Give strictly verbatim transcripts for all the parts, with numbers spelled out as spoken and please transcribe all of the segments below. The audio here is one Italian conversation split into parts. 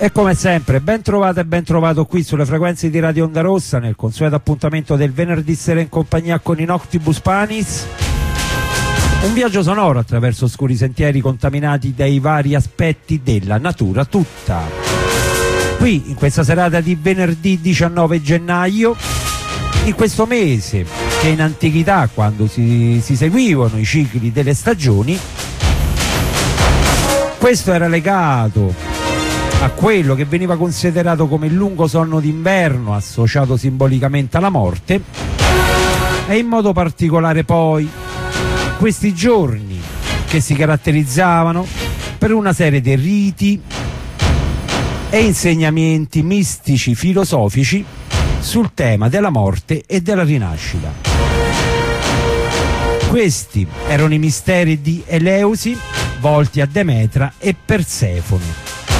E come sempre, ben trovato e ben trovato qui sulle frequenze di Radio Onda Rossa, nel consueto appuntamento del venerdì sera in compagnia con i Noctibus Panis. Un viaggio sonoro attraverso oscuri sentieri contaminati dai vari aspetti della natura tutta. Qui, in questa serata di venerdì diciannove gennaio, in questo mese che in antichità, quando si, si seguivano i cicli delle stagioni, questo era legato a quello che veniva considerato come il lungo sonno d'inverno, associato simbolicamente alla morte, e in modo particolare poi questi giorni che si caratterizzavano per una serie di riti e insegnamenti mistici filosofici sul tema della morte e della rinascita. Questi erano i misteri di Eleusi volti a Demetra e Persefone.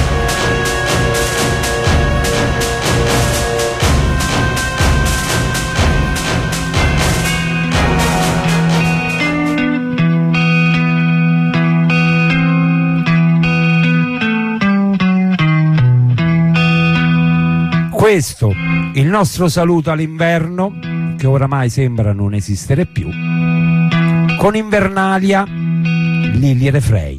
Questo, il nostro saluto all'inverno, che oramai sembra non esistere più, con Invernalia, Lily Refrain.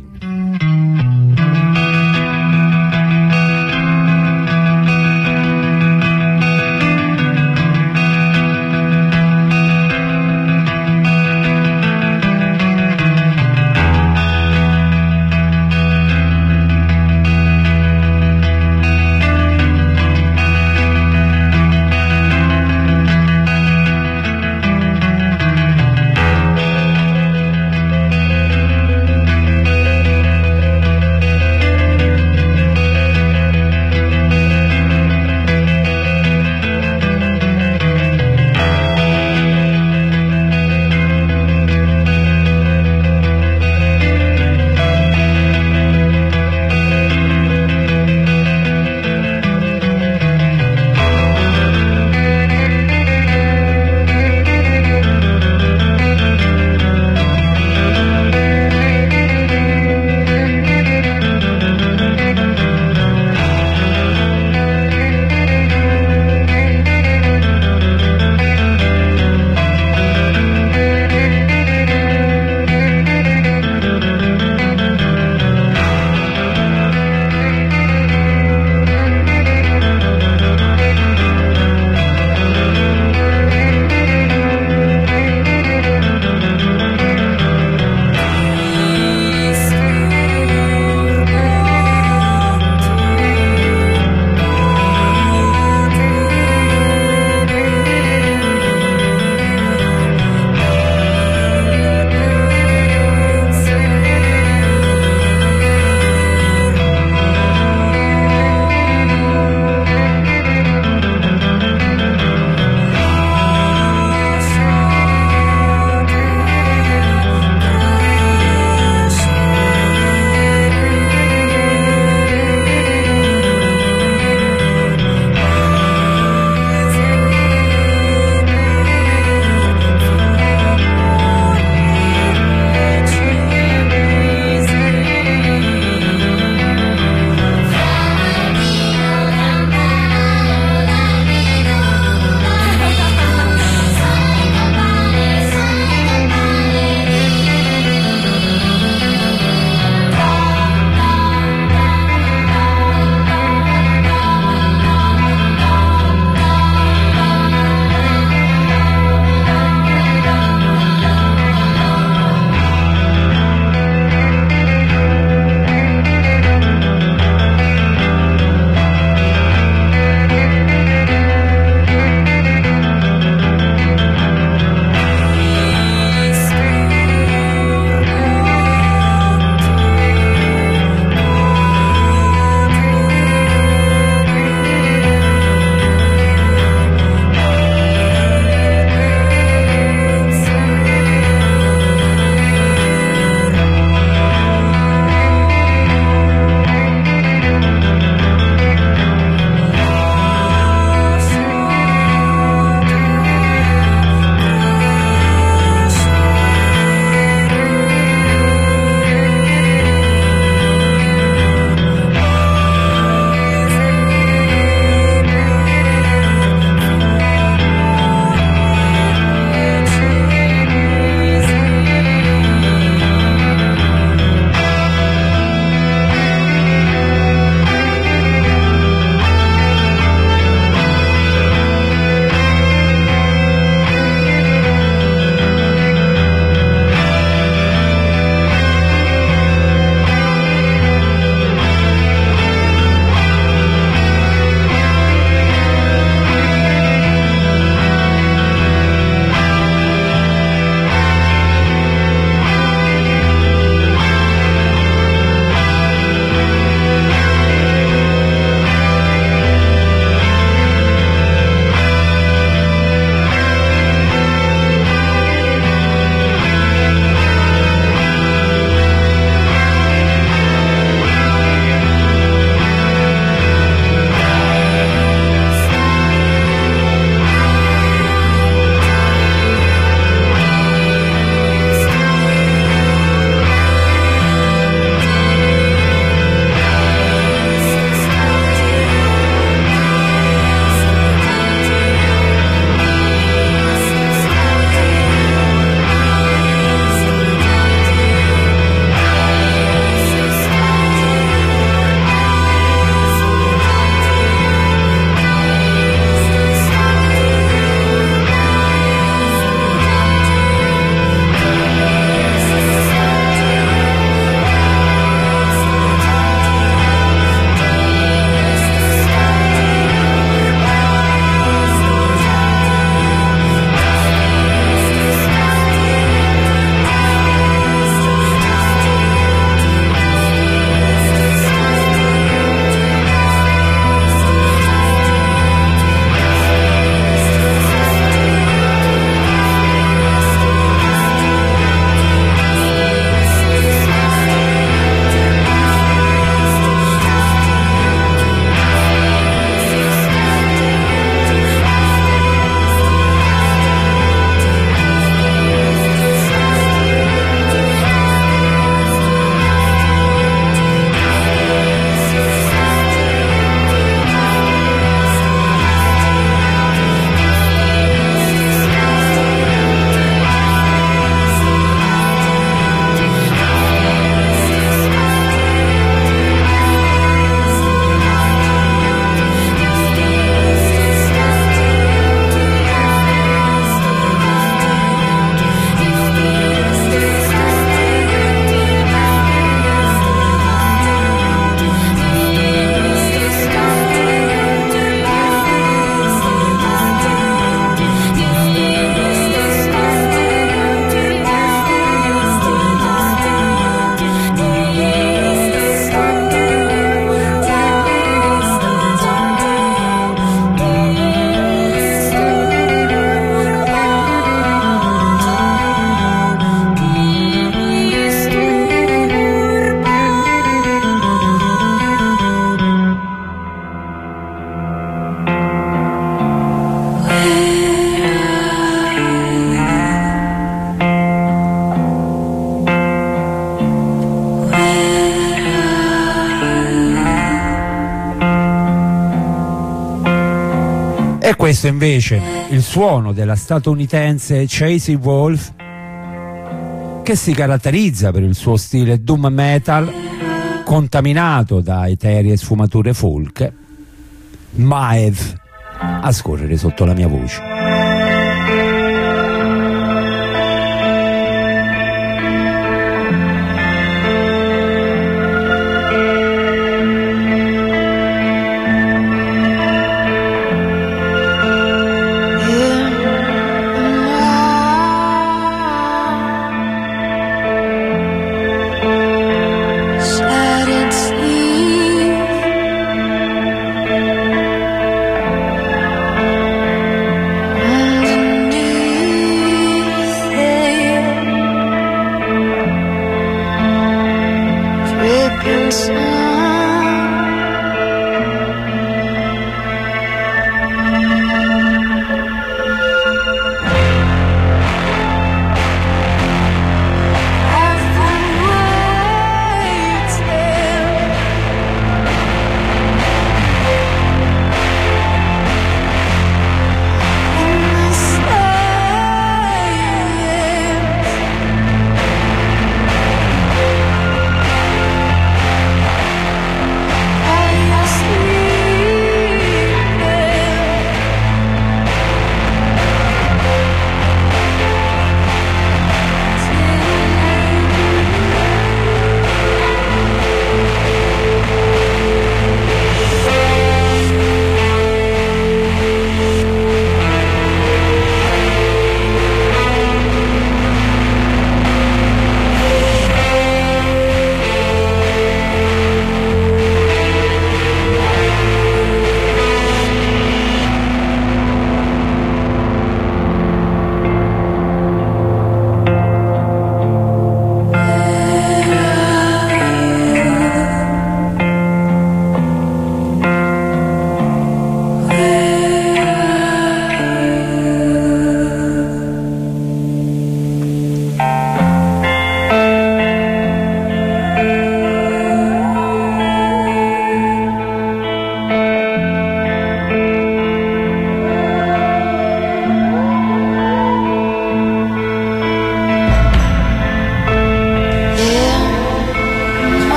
E questo invece il suono della statunitense Chasey Wolf, che si caratterizza per il suo stile doom metal contaminato da eteree sfumature folk, Maev a scorrere sotto la mia voce.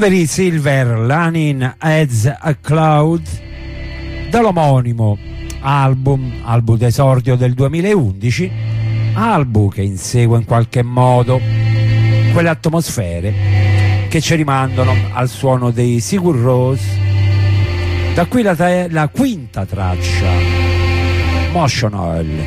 Avery Silver, Running as a Cloud, dall'omonimo album, album d'esordio del duemilaundici, album che insegue in qualche modo quelle atmosfere che ci rimandano al suono dei Sigur Rós. Da qui la, la quinta traccia, Motion Oil.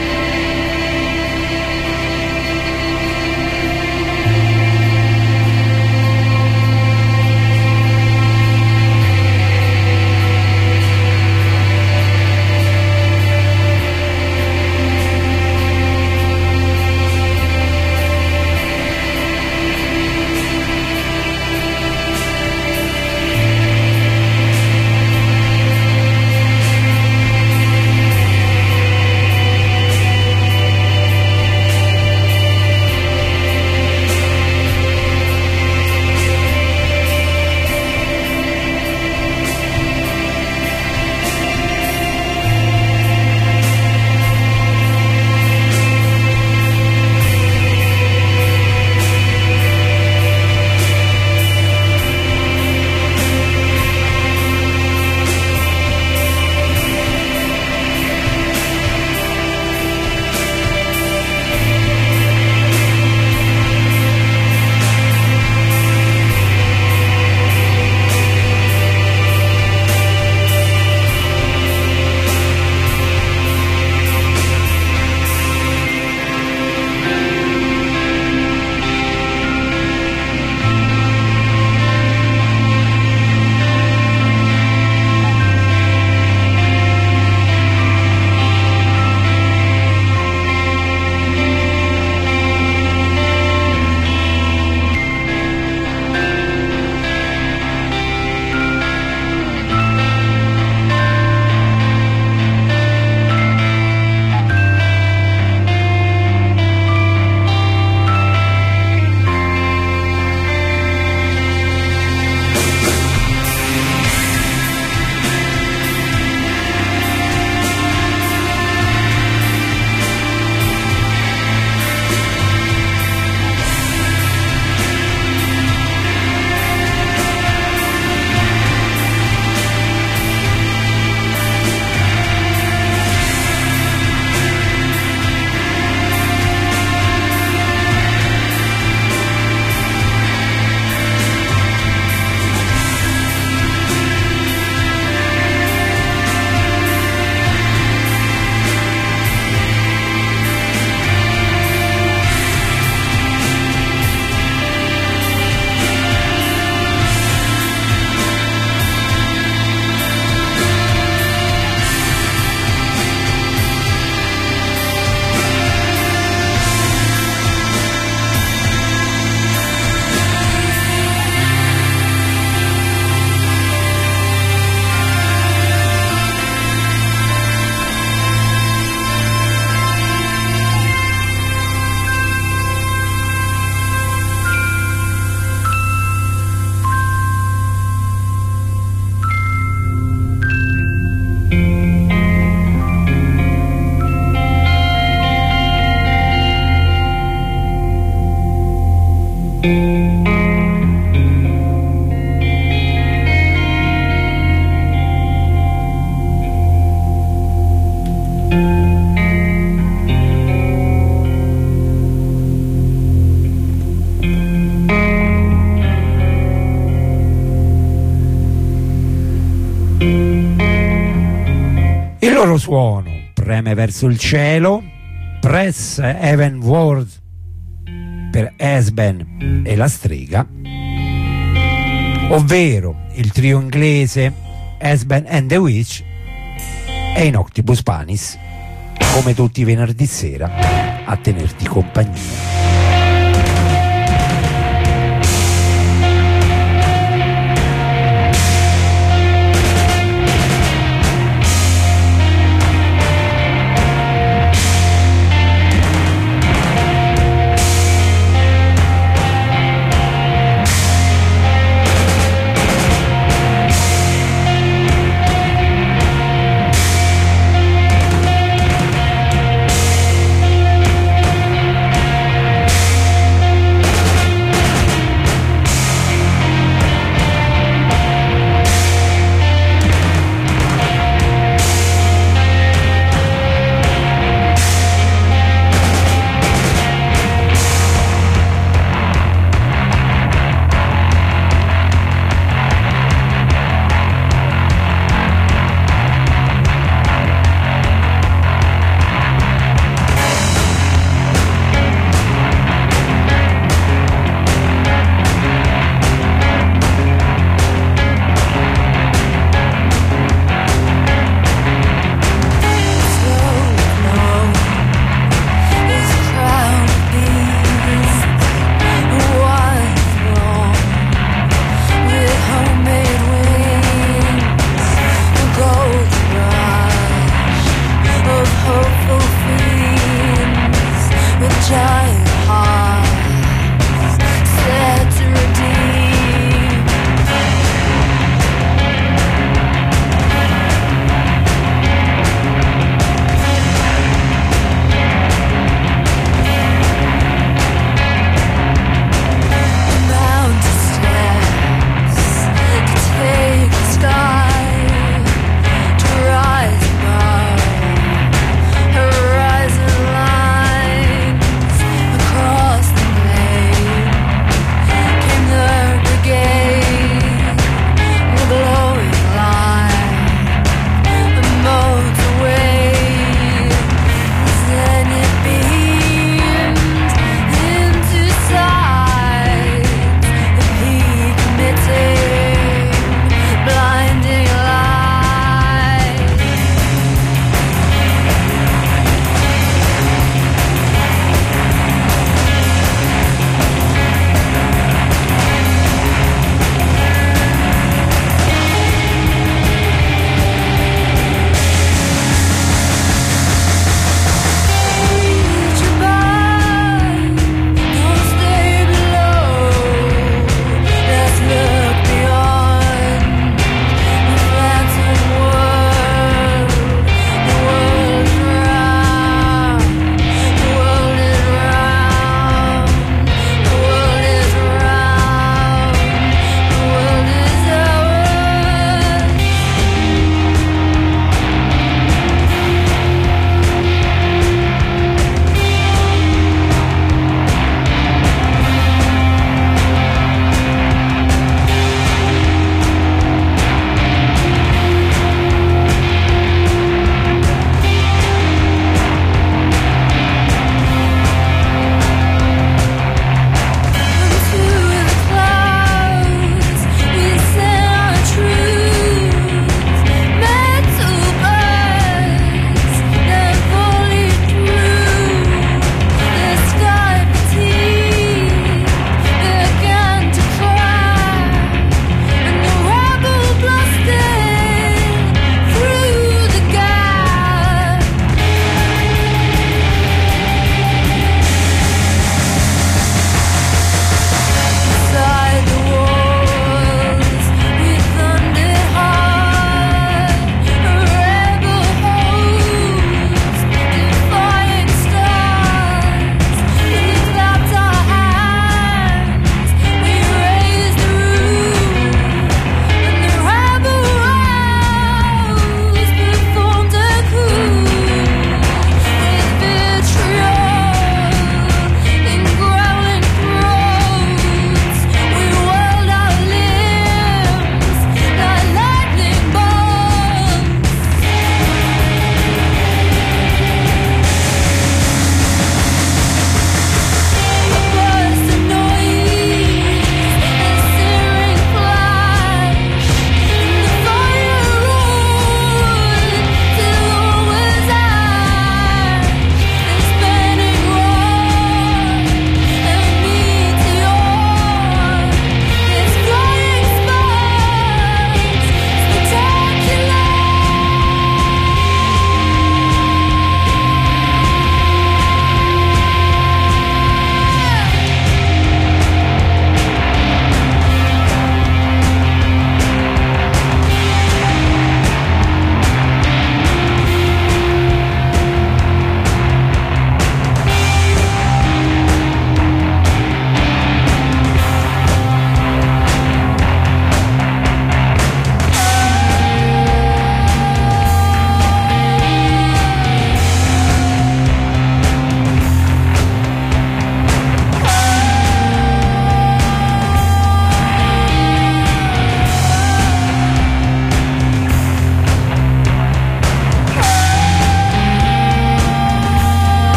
Il loro suono preme verso il cielo, Press Heavenward per Esben e la strega, ovvero il trio inglese Esben and the Witch e in Octibus Panis, come tutti i venerdì sera, a tenerti compagnia.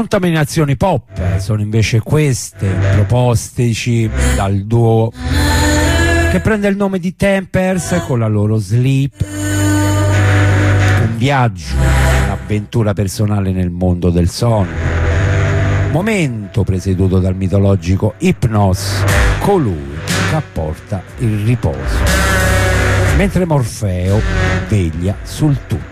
Contaminazioni pop sono invece queste, propostici dal duo che prende il nome di Tempers con la loro Sleep. Un viaggio, un'avventura personale nel mondo del sonno. Momento presieduto dal mitologico Hypnos, colui che apporta il riposo, mentre Morfeo veglia sul tutto.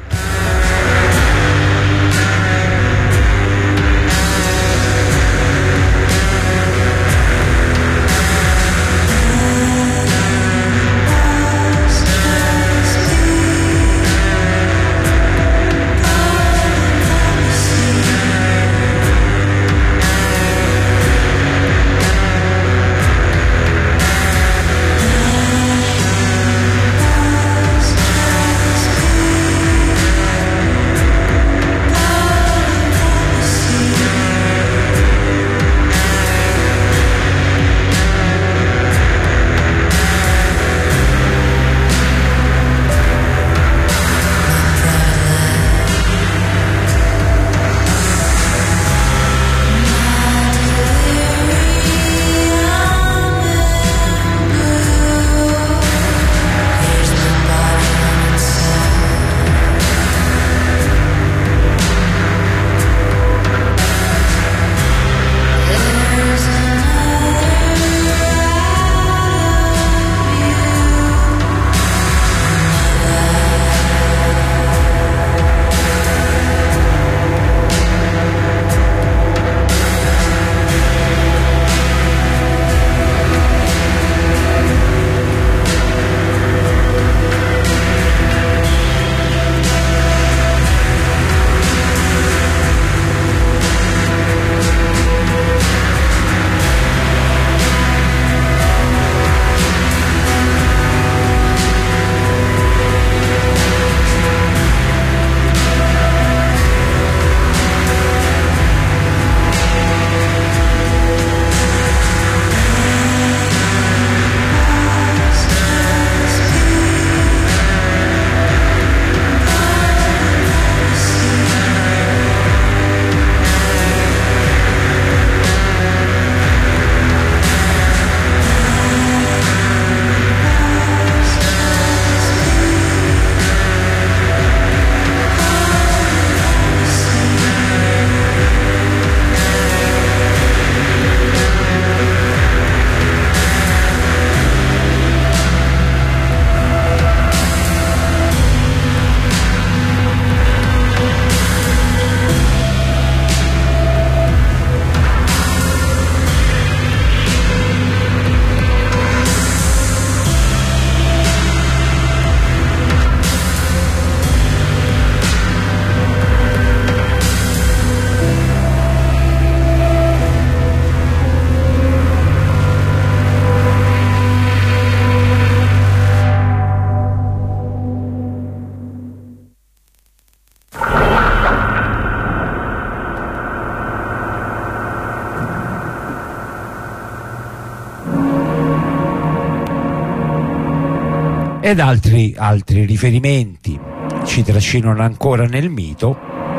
ed altri, altri riferimenti ci trascinano ancora nel mito,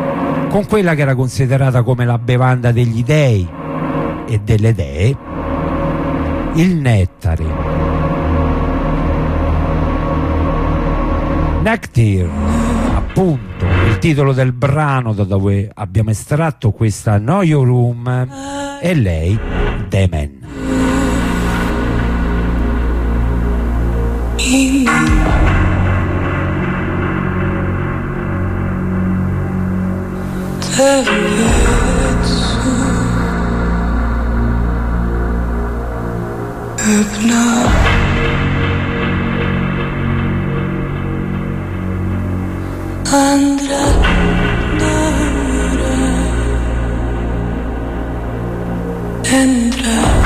con quella che era considerata come la bevanda degli dei e delle dee, il nettare. Nectar, appunto, il titolo del brano da dove abbiamo estratto questa Know Your Room, e lei The Man. Andrà d'ora, andrà.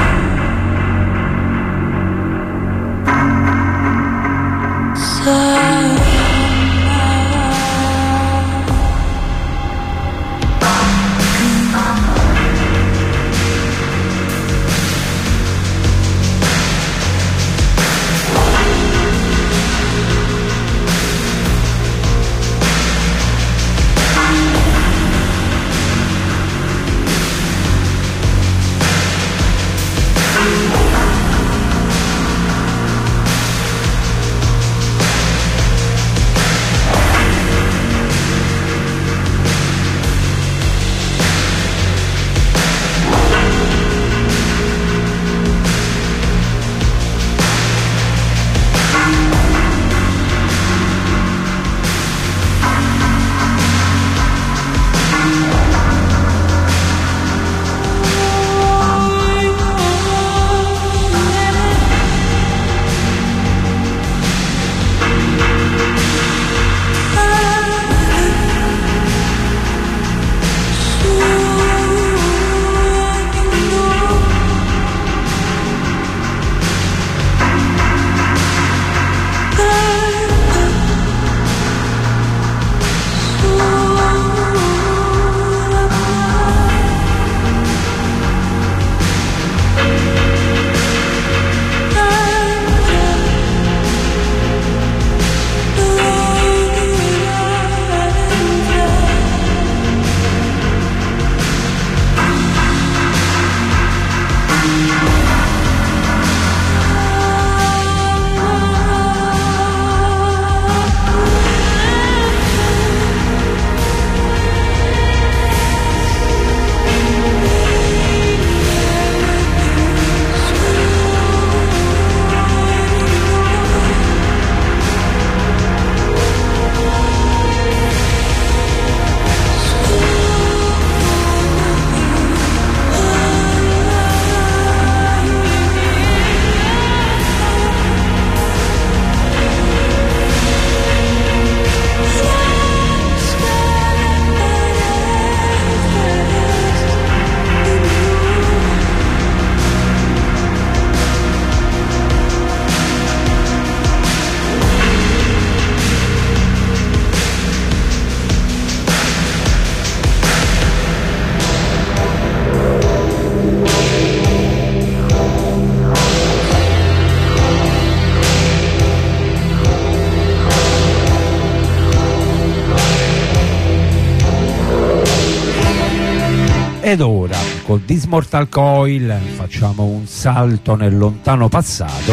Ed ora, con This Mortal Coil, facciamo un salto nel lontano passato.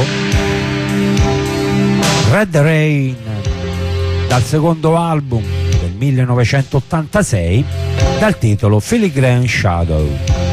Red Rain, dal secondo album del millenovecentottantasei, dal titolo Filigrane Shadow.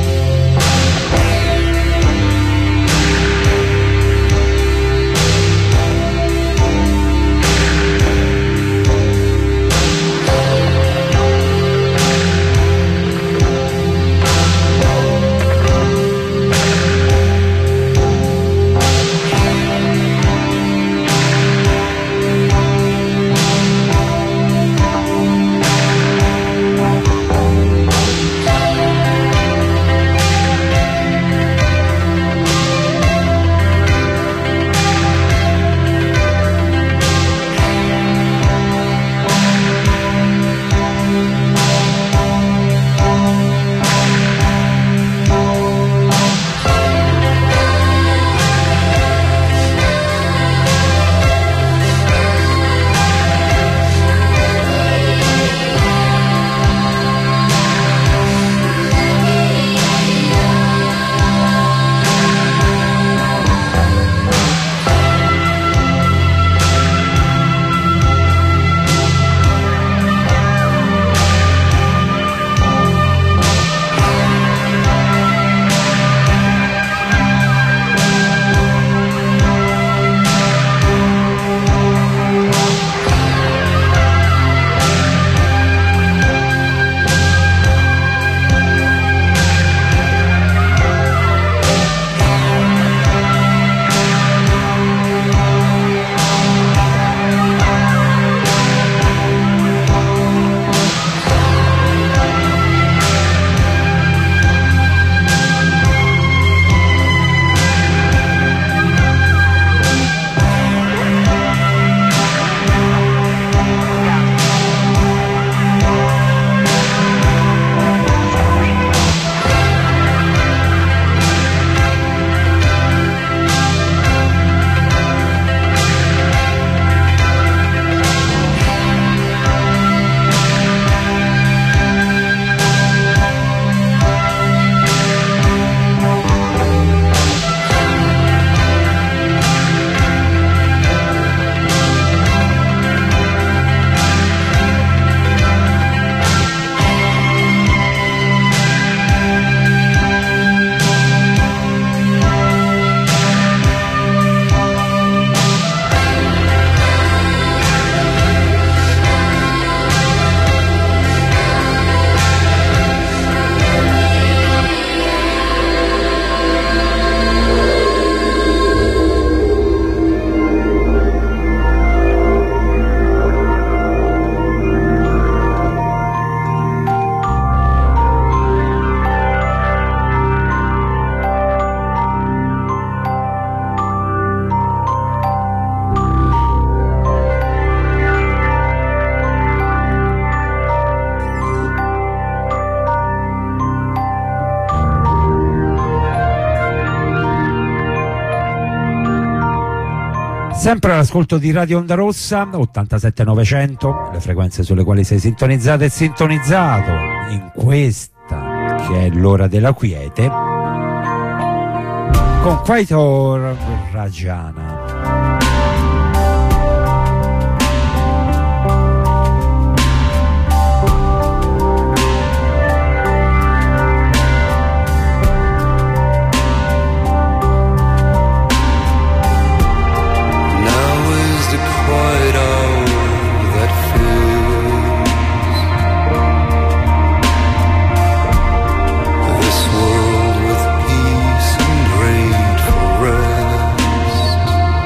Sempre all'ascolto di Radio Onda Rossa, ottantasette novecento, le frequenze sulle quali sei sintonizzato e sintonizzato in questa che è l'ora della quiete, con Quaitor Rajana. This world with peace and grateful rest.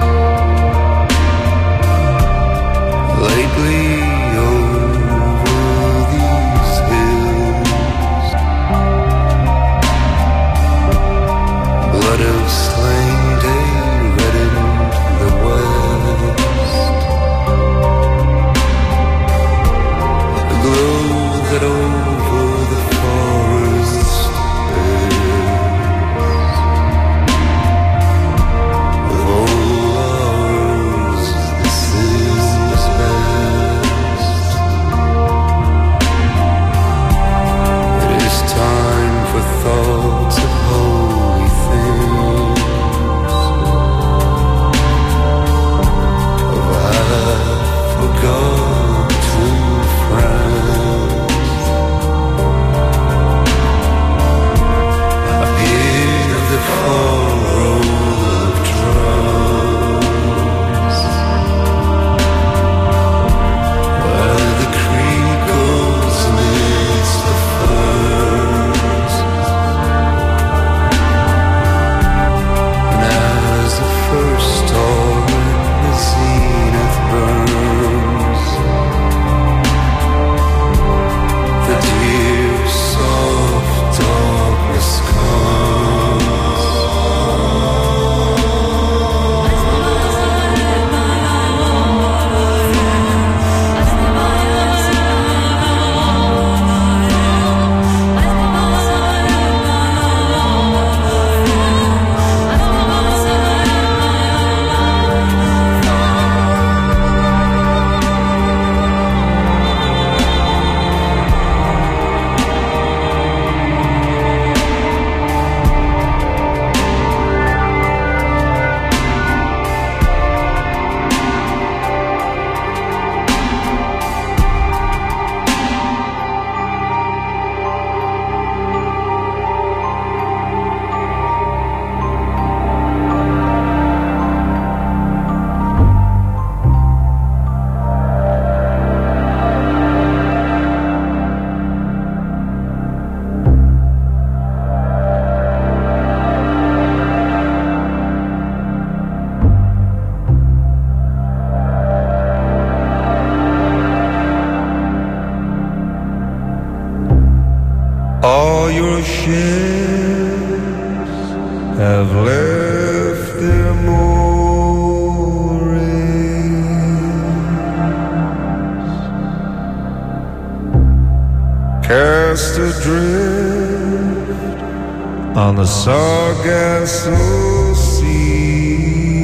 a Sargasso sea,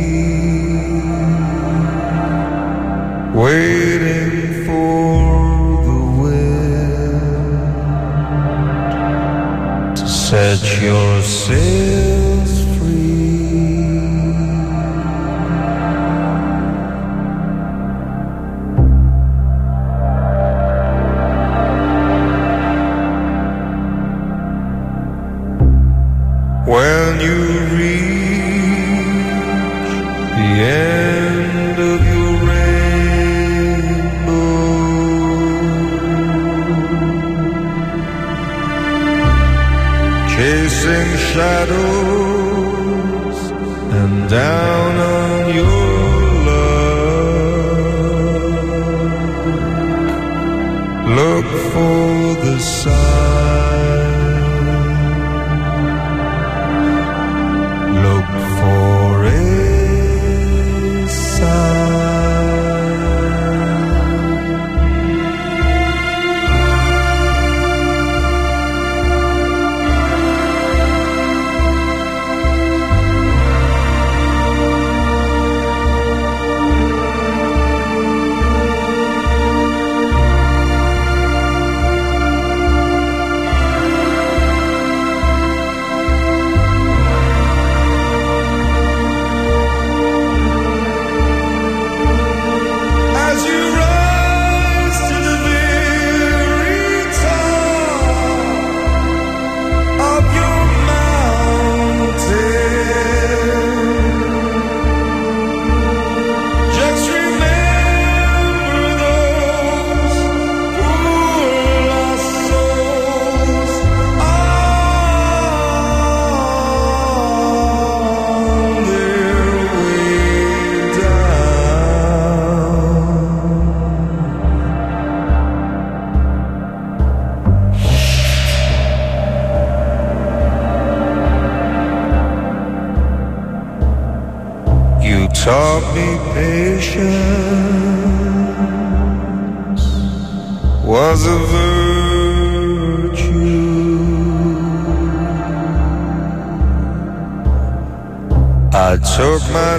waiting for the wind to set your sails free. When you reach the end of your rainbow, chasing shadows and down on your luck, look for the sign. Taught me patience was a virtue. I took my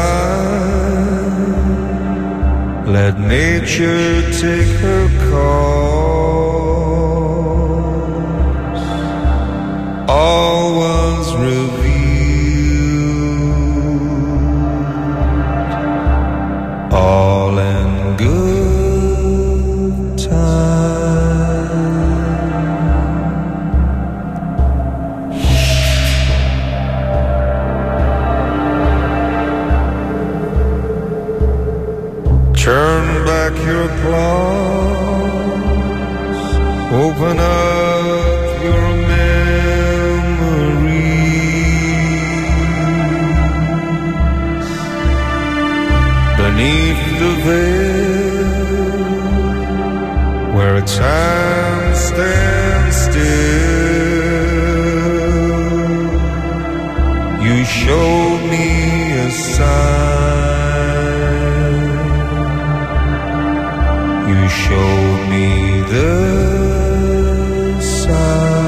time, let nature take her course. All was revealed, all in good time. Turn back your claws, open up your memories. Beneath the veil, where time stands still, you showed me a sign. You showed me the sign.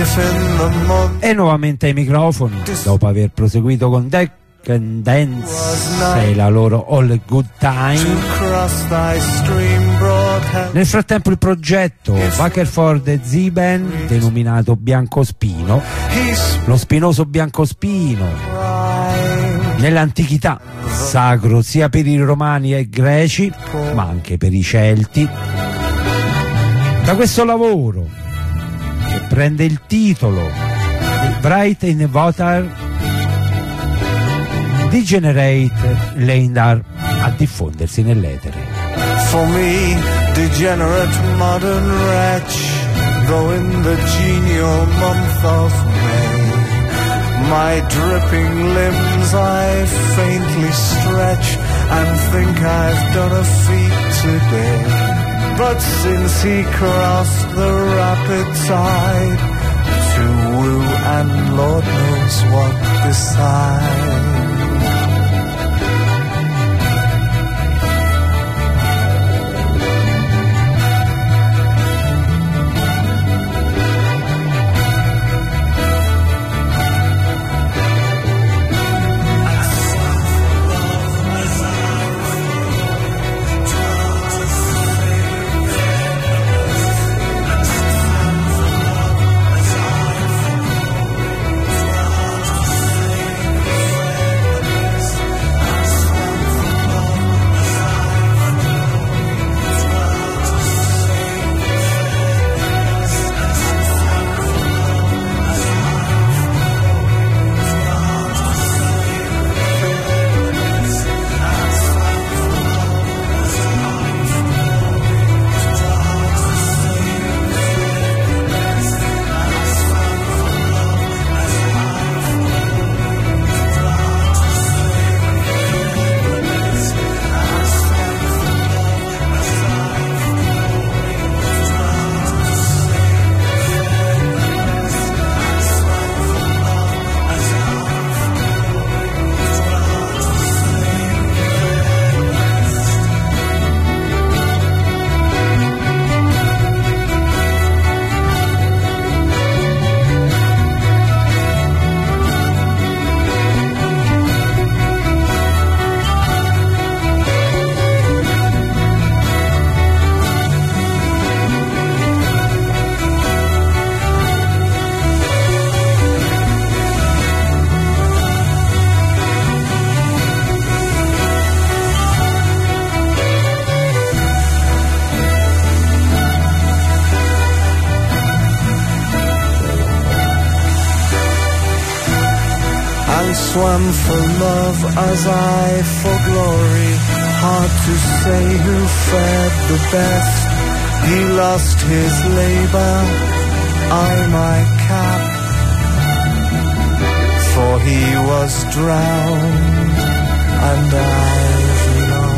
E nuovamente ai microfoni, dopo aver proseguito con Decadence e la loro All a Good Time. Nel frattempo il progetto Wakerford e Ziben, denominato Biancospino, lo spinoso biancospino, nell'antichità sacro sia per i romani e greci ma anche per i celti. Da questo lavoro, che prende il titolo di Bright in Water, Degenerate Leindar a diffondersi nell'etere. For me, degenerate modern wretch, though in the genial month of May, my dripping limbs I faintly stretch and think I've done a feat today. But since he crossed the rapid tide to woo and Lord knows what beside, swam for love as I for glory. Hard to say who fared the best. He lost his labor, I my cap, for he was drowned and I've not.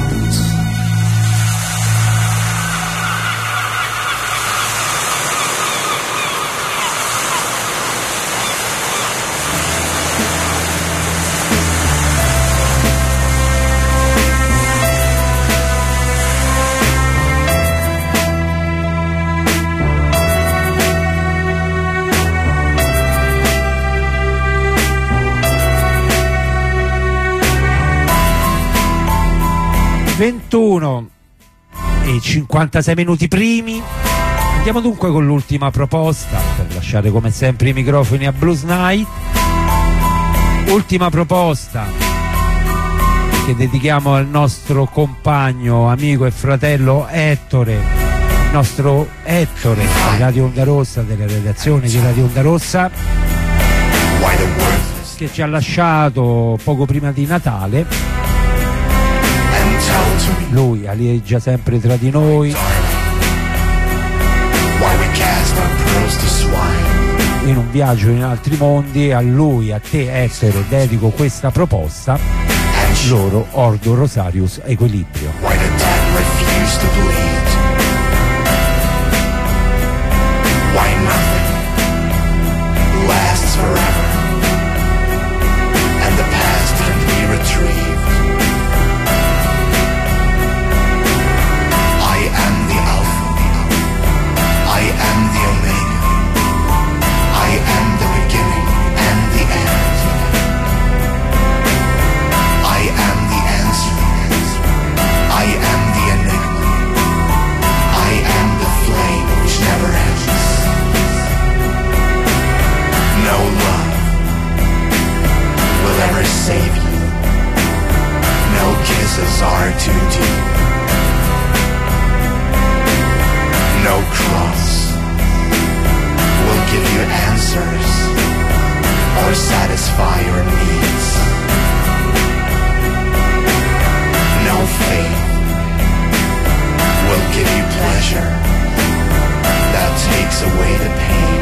ventuno e cinquantasei minuti primi. Andiamo dunque con l'ultima proposta per lasciare come sempre i microfoni a Blues Night. Ultima proposta che dedichiamo al nostro compagno, amico e fratello Ettore, il nostro Ettore di Radio Onda Rossa, delle redazioni di Radio Onda Rossa, che ci ha lasciato poco prima di Natale. Lui aleggia sempre tra di noi, in un viaggio in altri mondi. A lui, a te Ettore, dedico questa proposta, loro Ordo Rosarius Equilibrio. I or satisfy your needs. No faith will give you pleasure that takes away the pain.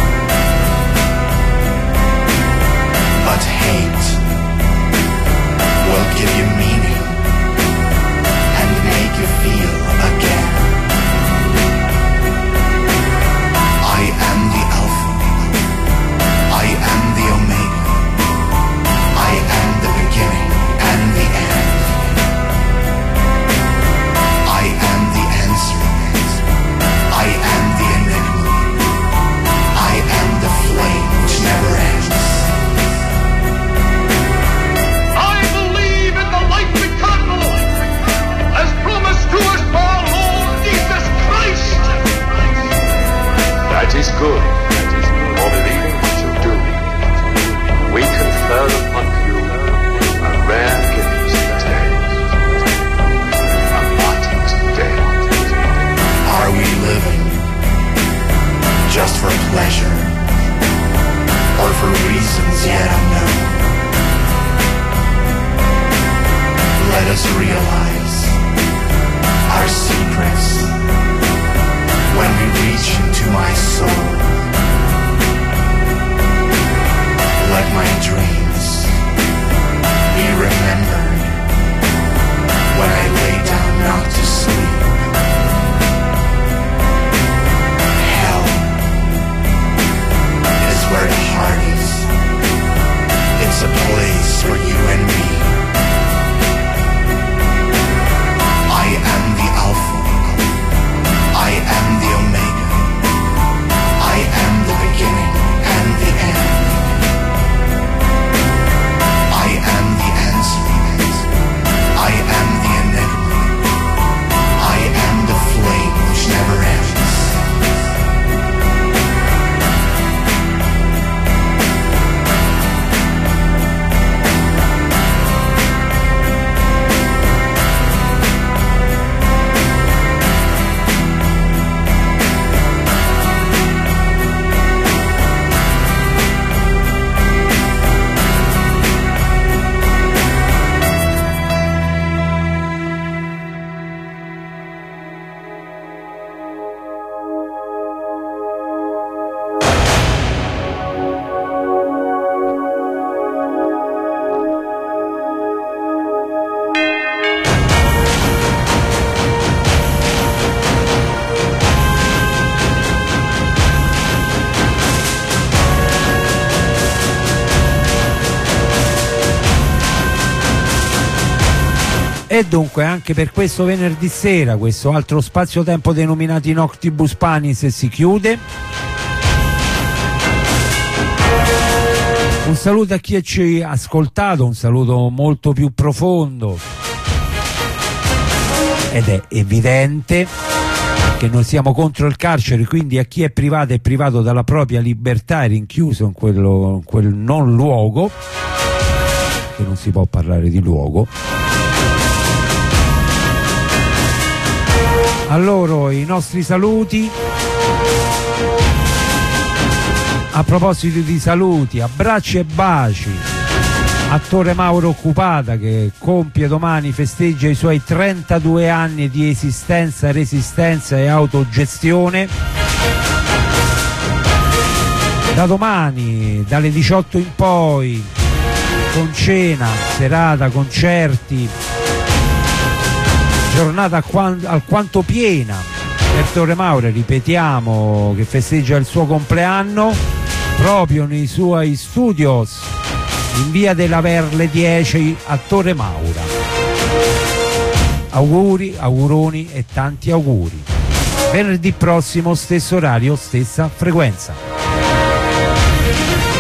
But hate will give you meaning and make you feel again. I am the Alpha, I am the Omega, I am the beginning and the end. I am the answer, I am the enigma, I am the flame which never ends. I believe in the life eternal, as promised to us by our Lord Jesus Christ. That is good, for believing what you do. We confer upon you a rare gift today, a body today. Are we living just for pleasure, or for reasons yet unknown? Let us realize our secrets when we reach into my soul. Let my dreams be remembered when I lay down not to sleep. Hell is where the heart is. It's a place for you and me. I am the Alpha, I am the Omega, I am the beginning and the end. I am the answer, I am the enigma, I am the flame which never ends. E dunque anche per questo venerdì sera questo altro spazio-tempo denominato Noctibus Panis si chiude. Un saluto a chi ci ha ascoltato, un saluto molto più profondo, ed è evidente che noi siamo contro il carcere, quindi a chi è privato è privato dalla propria libertà e rinchiuso in, quello, in quel non luogo, che non si può parlare di luogo. A loro i nostri saluti. A proposito di saluti, abbracci e baci a Torre Mauro Occupata, che compie domani, festeggia i suoi trentadue anni di esistenza, resistenza e autogestione. Da domani, dalle diciotto in poi, con cena, serata, concerti, giornata alquanto piena per Torre Mauro, ripetiamo, che festeggia il suo compleanno proprio nei suoi studios in via della Verle dieci a Torre Maura. Auguri, auguroni e tanti auguri. Venerdì prossimo, stesso orario, stessa frequenza.